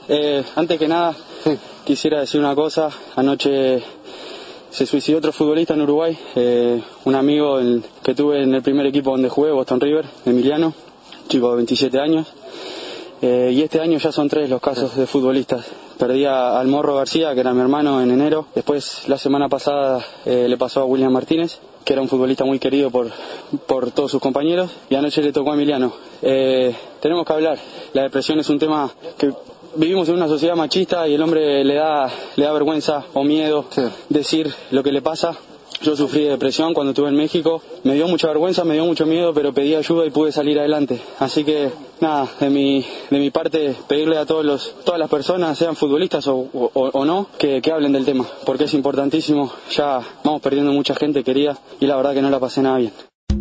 Antes que nada, quisiera decir una cosa. Anoche se suicidó otro futbolista en Uruguay, un amigo que tuve en el primer equipo donde jugué, Boston River, Emiliano, chico de 27 años. Y este año ya son 3 los casos de futbolistas. Perdí al Morro García, que era mi hermano, en enero. Después, la semana pasada, le pasó a William Martínez, que era un futbolista muy querido por todos sus compañeros. Y anoche le tocó a Emiliano. Tenemos que hablar. La depresión es un tema que vivimos en una sociedad machista y el hombre le da vergüenza o miedo decir lo que le pasa. Yo sufrí de depresión cuando estuve en México, me dio mucha vergüenza, me dio mucho miedo, pero pedí ayuda y pude salir adelante. Así que nada, de mi parte pedirle a todas las personas, sean futbolistas o no, que hablen del tema, porque es importantísimo. Ya vamos perdiendo mucha gente querida y la verdad que no la pasé nada bien.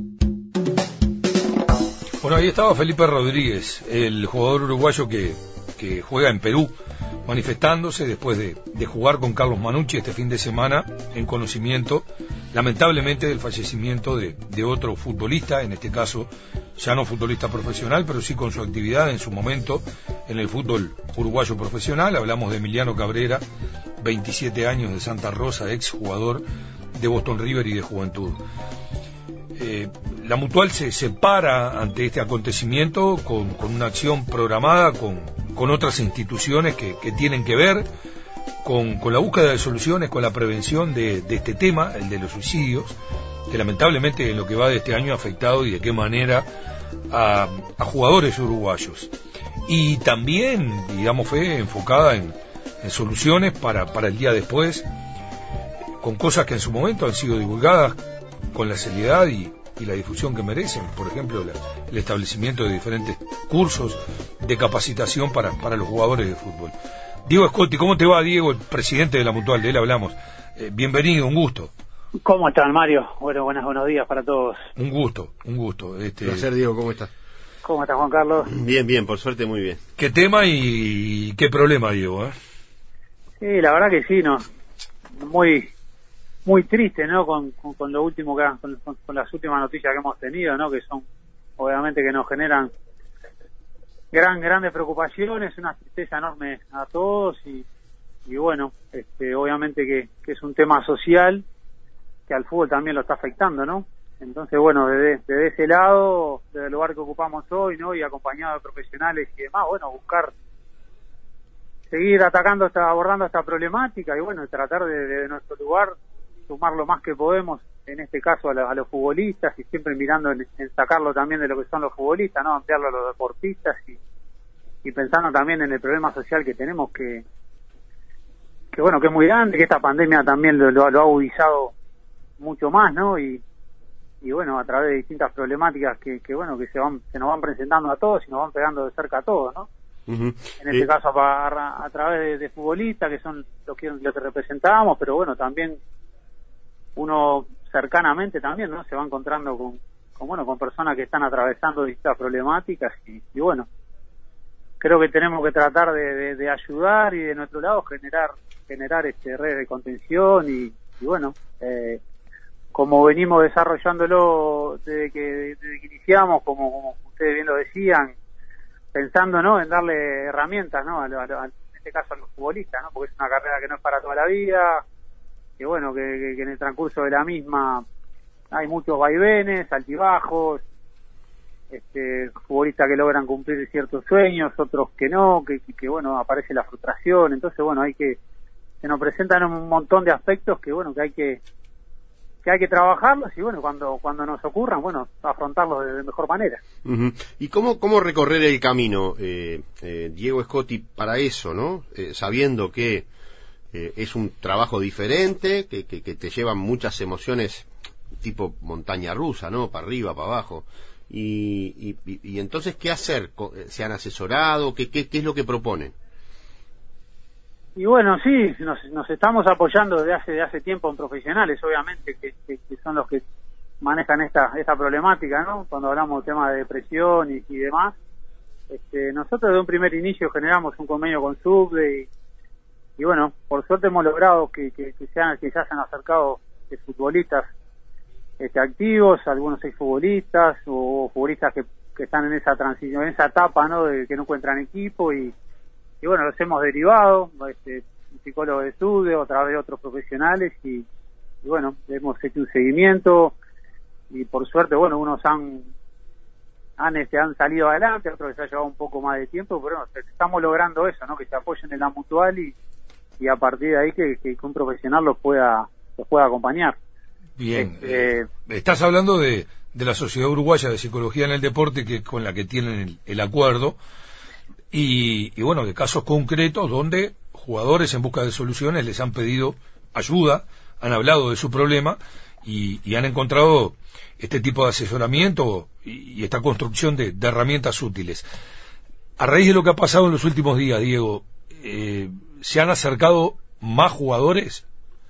Bueno, ahí estaba Felipe Rodríguez, el jugador uruguayo que juega en Perú, manifestándose después de jugar con Carlos Manucci este fin de semana en conocimiento, lamentablemente, del fallecimiento de otro futbolista, en este caso ya no futbolista profesional, pero sí con su actividad en su momento en el fútbol uruguayo profesional. Hablamos de Emiliano Cabrera, 27 años, de Santa Rosa, ex jugador de Boston River y de Juventud. La Mutual se separa ante este acontecimiento con una acción programada con otras instituciones que tienen que ver con la búsqueda de soluciones, con la prevención de este tema, el de los suicidios, que lamentablemente en lo que va de este año ha afectado y de qué manera a jugadores uruguayos. Y también, digamos, fue enfocada en soluciones para el día después, con cosas que en su momento han sido divulgadas con la seriedad y la difusión que merecen. Por ejemplo, el establecimiento de diferentes cursos de capacitación para los jugadores de fútbol. Diego Scotti, ¿cómo te va, Diego, el presidente de la Mutual? De él hablamos. Bienvenido, un gusto. ¿Cómo están, Mario? Bueno, buenos días para todos. Un gusto. Placer, Diego, ¿cómo estás? ¿Cómo estás, Juan Carlos? Bien, por suerte muy bien. ¿Qué tema y qué problema, Diego? Sí, la verdad que sí, ¿no? Muy triste, ¿no? Con lo último con las últimas noticias que hemos tenido, ¿no? Que son, obviamente, que nos generan grandes preocupaciones, una tristeza enorme a todos y bueno, obviamente que es un tema social que al fútbol también lo está afectando, ¿no? Entonces, bueno, desde ese lado, desde el lugar que ocupamos hoy, ¿no? Y acompañado de profesionales y demás, bueno, buscar seguir abordando esta problemática y bueno, tratar de nuestro lugar sumar lo más que podemos, en este caso a los futbolistas y siempre mirando en sacarlo también de lo que son los futbolistas, ¿no? Ampliarlo a los deportistas y pensando también en el problema social que tenemos que bueno, que es muy grande, que esta pandemia también lo ha agudizado mucho más, ¿no? Y bueno, a través de distintas problemáticas que bueno, que se nos van presentando a todos y nos van pegando de cerca a todos, ¿no? Uh-huh. En este caso a través de futbolistas que son los que representamos, pero bueno, también uno cercanamente también, ¿no? Se va encontrando con personas que están atravesando distintas problemáticas y bueno, creo que tenemos que tratar de ayudar y de nuestro lado generar redes de contención y bueno, como venimos desarrollándolo desde que iniciamos, como ustedes bien lo decían, pensando, ¿no? En darle herramientas, ¿no? En este caso a los futbolistas, ¿no? Porque es una carrera que no es para toda la vida, que bueno, que en el transcurso de la misma hay muchos vaivenes, altibajos, futbolistas que logran cumplir ciertos sueños, otros que no, que bueno, aparece la frustración. Entonces, bueno, se nos presentan un montón de aspectos que bueno, que hay que trabajarlos y bueno, cuando nos ocurran, bueno, afrontarlos de mejor manera. Uh-huh. ¿Y cómo recorrer el camino, Diego Scotti, para eso, ¿no? Sabiendo que es un trabajo diferente, que te llevan muchas emociones tipo montaña rusa, ¿no? Para arriba, para abajo. Y entonces, ¿qué hacer? ¿Se han asesorado? ¿Qué es lo que proponen? Y bueno, sí, nos estamos apoyando desde hace tiempo en profesionales, obviamente, que son los que manejan esta problemática, ¿no? Cuando hablamos de temas de depresión y demás. Nosotros de un primer inicio generamos un convenio con SUBDE y bueno, por suerte hemos logrado que ya se han acercado futbolistas activos, algunos exfutbolistas o futbolistas que están en esa transición, en esa etapa, ¿no? De que no encuentran equipo y bueno, los hemos derivado, un psicólogo de estudio, a través de otros profesionales, y bueno, hemos hecho un seguimiento, y por suerte, bueno, unos han salido adelante, otros les ha llevado un poco más de tiempo, pero bueno, estamos logrando eso, ¿no? Que se apoyen en la mutual y a partir de ahí que un profesional los pueda acompañar. Bien, estás hablando de la Sociedad Uruguaya de Psicología en el Deporte, que con la que tienen el acuerdo, y bueno, de casos concretos donde jugadores en busca de soluciones les han pedido ayuda, han hablado de su problema y han encontrado este tipo de asesoramiento y esta construcción de herramientas útiles. A raíz de lo que ha pasado en los últimos días, Diego, ¿se han acercado más jugadores?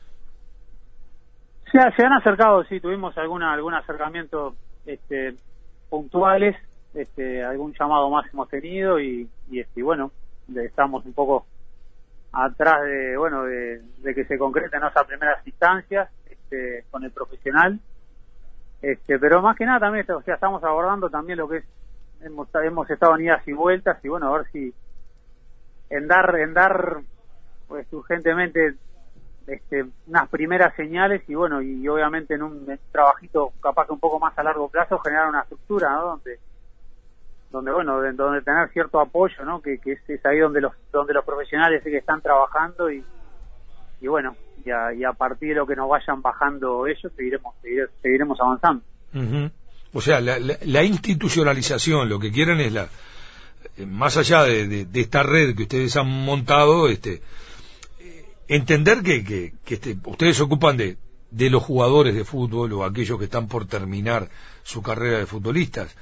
Se han acercado, sí, tuvimos algún acercamiento puntuales, algún llamado más hemos tenido y bueno, estamos un poco atrás de que se concreten esas primeras instancias con el profesional, pero más que nada también, o sea, estamos abordando también lo que es, hemos estado en idas y vueltas y bueno, a ver si en dar pues urgentemente unas primeras señales y bueno, y obviamente en un trabajito capaz que un poco más a largo plazo generar una estructura, ¿no? donde tener cierto apoyo, ¿no? Que es ahí donde los profesionales sí que están trabajando y bueno, y a partir de lo que nos vayan bajando ellos seguiremos avanzando. Uh-huh. O sea, la institucionalización, lo que quieren es más allá de esta red que ustedes han montado, entender que ustedes se ocupan de los jugadores de fútbol o aquellos que están por terminar su carrera de futbolistas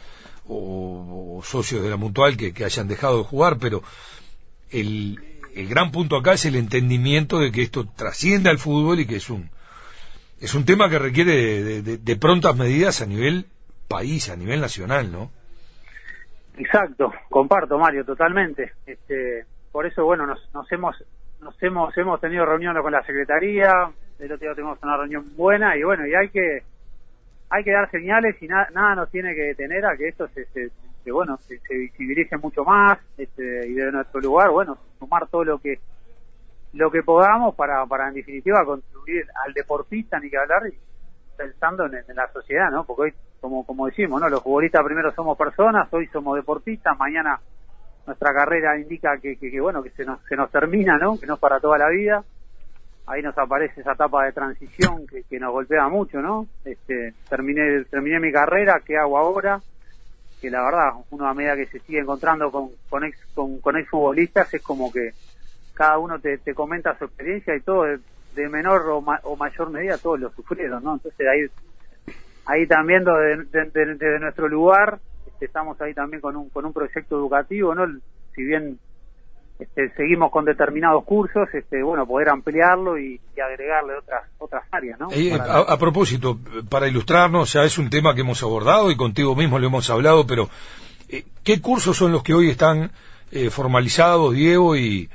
o socios de la mutual que hayan dejado de jugar, pero el gran punto acá es el entendimiento de que esto trasciende al fútbol y que es un tema que requiere de prontas medidas a nivel país, a nivel nacional, ¿no? Exacto, comparto, Mario, totalmente. Por eso, bueno, hemos tenido reuniones con la Secretaría, el otro día tuvimos una reunión buena y bueno, y hay que dar señales y nada nos tiene que detener a que esto se visibilice mucho más, y de nuestro lugar, bueno, sumar todo lo que podamos para en definitiva contribuir al deportista, ni que hablar, y pensando en la sociedad, ¿no? Porque hoy, como decimos, ¿no? Los futbolistas primero somos personas, hoy somos deportistas, mañana nuestra carrera indica que se nos termina, ¿no? Que no es para toda la vida. Ahí nos aparece esa etapa de transición que nos golpea mucho, ¿no? Terminé mi carrera, ¿qué hago ahora? Que la verdad, uno a medida que se sigue encontrando con ex futbolistas, es como que cada uno te comenta su experiencia y todo de menor o mayor medida todos lo sufrieron, ¿no? Entonces ahí también desde nuestro lugar estamos ahí también con un proyecto educativo, ¿no? Si bien seguimos con determinados cursos, poder ampliarlo y agregarle otras áreas, ¿no? A propósito, para ilustrarnos, ya es un tema que hemos abordado y contigo mismo lo hemos hablado, pero ¿qué cursos son los que hoy están formalizados, Diego, y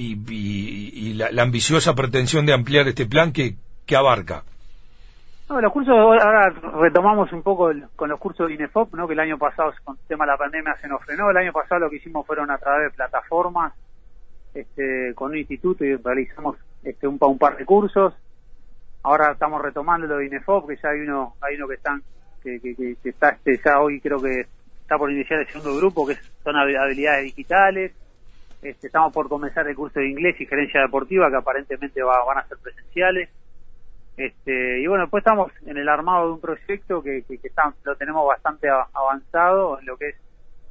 la ambiciosa pretensión de ampliar este plan que abarca? No, los cursos, ahora retomamos un poco con los cursos de INEFOP, ¿no? Que el año pasado con el tema de la pandemia se nos frenó. El año pasado lo que hicimos fueron a través de plataformas con un instituto y realizamos un par de cursos. Ahora estamos retomando lo de INEFOP, que ya hay uno que está ya hoy creo que está por iniciar el segundo grupo, que son habilidades digitales. Estamos por comenzar el curso de inglés y gerencia deportiva, que aparentemente van a ser presenciales. Y bueno, después estamos en el armado de un proyecto que lo tenemos bastante avanzado en lo que es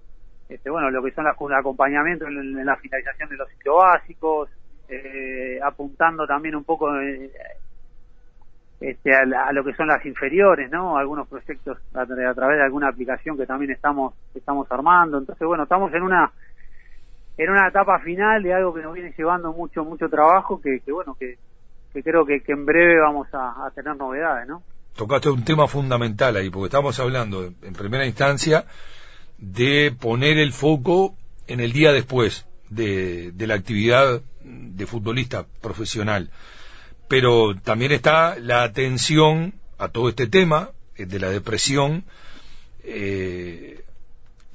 lo que son el acompañamiento en la finalización de los ciclos básicos, apuntando también un poco a lo que son las inferiores, ¿no? Algunos proyectos a través de alguna aplicación que también estamos armando. Entonces, bueno, estamos en una etapa final de algo que nos viene llevando mucho trabajo, que creo que en breve vamos a tener novedades, ¿no? Tocaste un tema fundamental ahí, porque estamos hablando en primera instancia de poner el foco en el día después de la actividad de futbolista profesional, pero también está la atención a todo este tema de la depresión,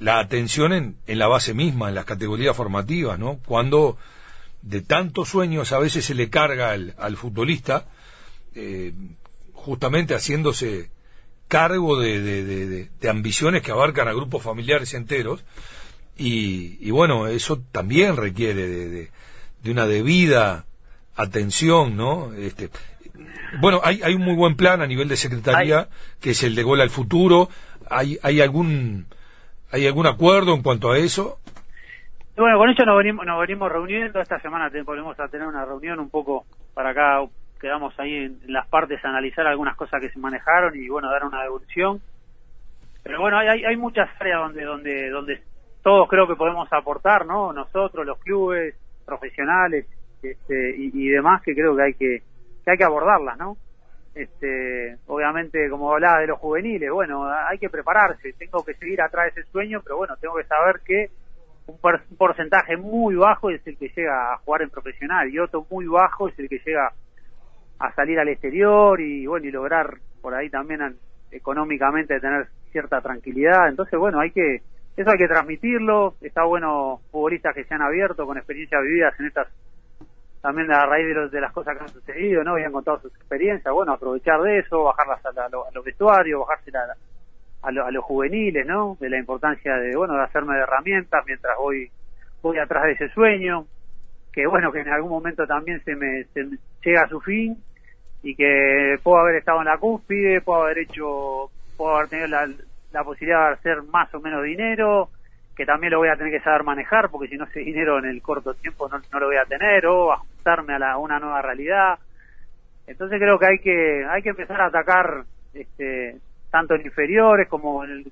la atención en la base misma, en las categorías formativas, ¿no? Cuando de tantos sueños a veces se le carga al futbolista, justamente haciéndose cargo de ambiciones que abarcan a grupos familiares enteros, y bueno, eso también requiere de una debida atención, ¿no? Bueno, hay un muy buen plan a nivel de secretaría, que es el de Gol al Futuro. ¿Hay algún acuerdo en cuanto a eso? Bueno, con eso nos venimos reuniendo. Esta semana volvemos a tener una reunión un poco para acá. Quedamos ahí en las partes a analizar algunas cosas que se manejaron y bueno, dar una devolución. Pero bueno, hay muchas áreas donde todos creo que podemos aportar, ¿no? Nosotros, los clubes, profesionales, y demás, que creo que hay que abordarlas, ¿no? Obviamente, como hablaba de los juveniles, bueno, hay que prepararse. Tengo que seguir atrás de ese sueño, pero bueno, tengo que saber que un porcentaje muy bajo es el que llega a jugar en profesional y otro muy bajo es el que llega a salir al exterior y bueno, y lograr por ahí también económicamente tener cierta tranquilidad. Entonces bueno, eso hay que transmitirlo. Está bueno futbolistas que se han abierto con experiencias vividas en estas, también a raíz de las cosas que han sucedido, ¿no? Habían contado sus experiencias, bueno, aprovechar de eso, bajarlas a los vestuarios, bajárselas a los juveniles, ¿no? De la importancia de hacerme de herramientas mientras voy atrás de ese sueño, que bueno, que en algún momento también se me llega a su fin y que puedo haber estado en la cúspide, puedo haber tenido la posibilidad de hacer más o menos dinero, que también lo voy a tener que saber manejar, porque si no ese dinero en el corto tiempo no lo voy a tener, o ajustarme a una nueva realidad. Entonces creo que hay que empezar a atacar tanto en inferiores como en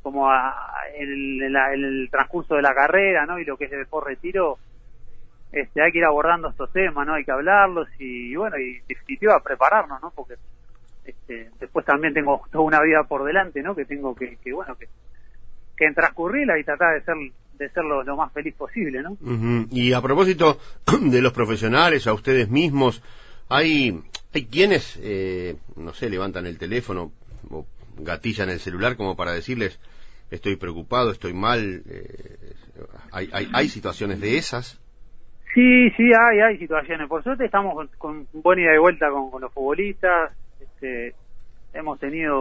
el transcurso de la carrera, ¿no? Y lo que es el por retiro, hay que ir abordando estos temas, ¿no? Hay que hablarlos y bueno, y en definitiva prepararnos, ¿no? Porque después también tengo toda una vida por delante, ¿no? Que tengo que en transcurrirla y tratar de ser lo más feliz posible, ¿no? Uh-huh. Y a propósito de los profesionales, a ustedes mismos, hay quienes, no sé, levantan el teléfono o gatillan el celular como para decirles estoy preocupado, estoy mal. ¿Hay situaciones de esas? Sí, hay situaciones. Por suerte estamos con buena ida y vuelta con los futbolistas. Hemos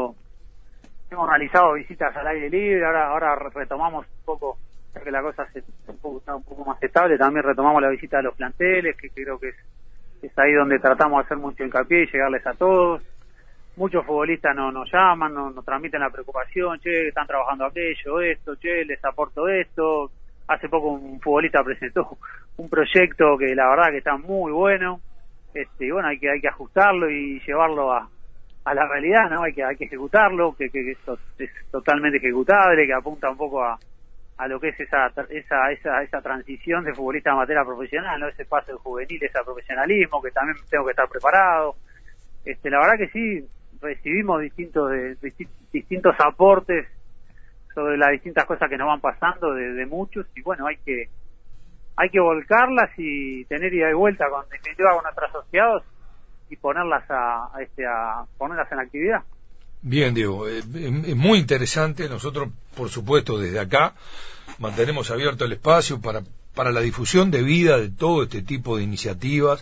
realizado visitas al aire libre. Ahora retomamos un poco, ya que la cosa está un poco más estable, también retomamos la visita a los planteles, que creo que es ahí donde tratamos de hacer mucho hincapié y llegarles a todos. Muchos futbolistas nos llaman, nos transmiten la preocupación, che, están trabajando aquello, esto, che, les aporto esto. Hace poco un futbolista presentó un proyecto que la verdad que está muy bueno, y bueno, hay que ajustarlo y llevarlo a la realidad, ¿no? Hay que ejecutarlo, que es totalmente ejecutable, que apunta un poco a lo que es esa transición de futbolista amateur a profesional, ¿no? Ese paso de juvenil, ese profesionalismo, que también tengo que estar preparado. La verdad que sí, recibimos distintos aportes sobre las distintas cosas que nos van pasando de muchos, y bueno, hay que volcarlas y tener ida y vuelta con nuestros asociados y ponerlas ponerlas en actividad. Bien, Diego, es muy interesante. Nosotros, por supuesto, desde acá mantenemos abierto el espacio para la difusión de vida de todo este tipo de iniciativas,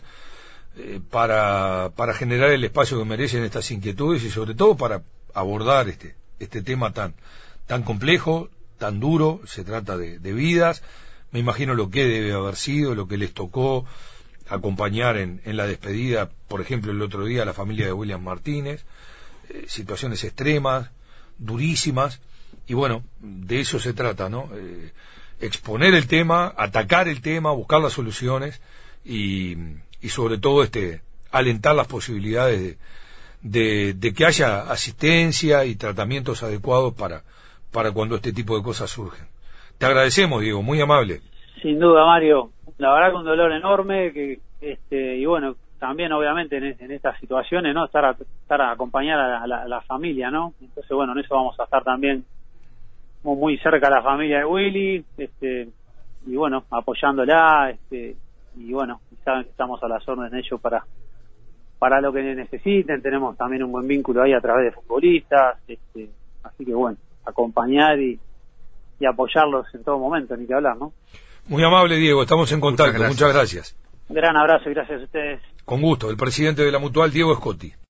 para generar el espacio que merecen estas inquietudes y sobre todo para abordar este tema tan complejo, tan duro. Se trata de vidas. Me imagino lo que debe haber sido, lo que les tocó acompañar en la despedida, por ejemplo, el otro día a la familia de William Martínez, situaciones extremas, durísimas, y bueno, de eso se trata, ¿no? Exponer el tema, atacar el tema, buscar las soluciones y sobre todo alentar las posibilidades de que haya asistencia y tratamientos adecuados para cuando este tipo de cosas surgen. Te agradecemos, Diego, muy amable. Sin duda, Mario, la verdad que un dolor enorme, y bueno, también obviamente en estas situaciones, ¿no? Estar a acompañar a la familia, ¿no? Entonces bueno, en eso vamos a estar también muy cerca a la familia de Willy, y bueno, apoyándola, y bueno, saben que estamos a las órdenes de ellos para lo que necesiten. Tenemos también un buen vínculo ahí a través de futbolistas, así que bueno, acompañar y apoyarlos en todo momento, ni que hablar, ¿no? Muy amable, Diego, estamos en contacto. Muchas gracias. Un gran abrazo y gracias a ustedes. Con gusto, el presidente de la Mutual, Diego Scotti.